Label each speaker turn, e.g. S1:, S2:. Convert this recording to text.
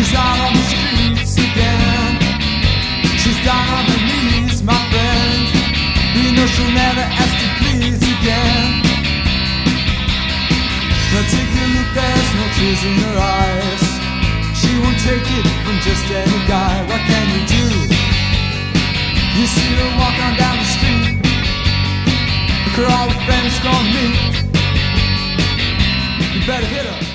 S1: She's out on the streets again. She's down on her knees, my friend. You know she'll never ask to please again. Now take a look, there's no tears in her eyes. She won't take it from just any guy. What can you do? You see her walk on down the street. Look at all the friends gonna meet. You better hit her.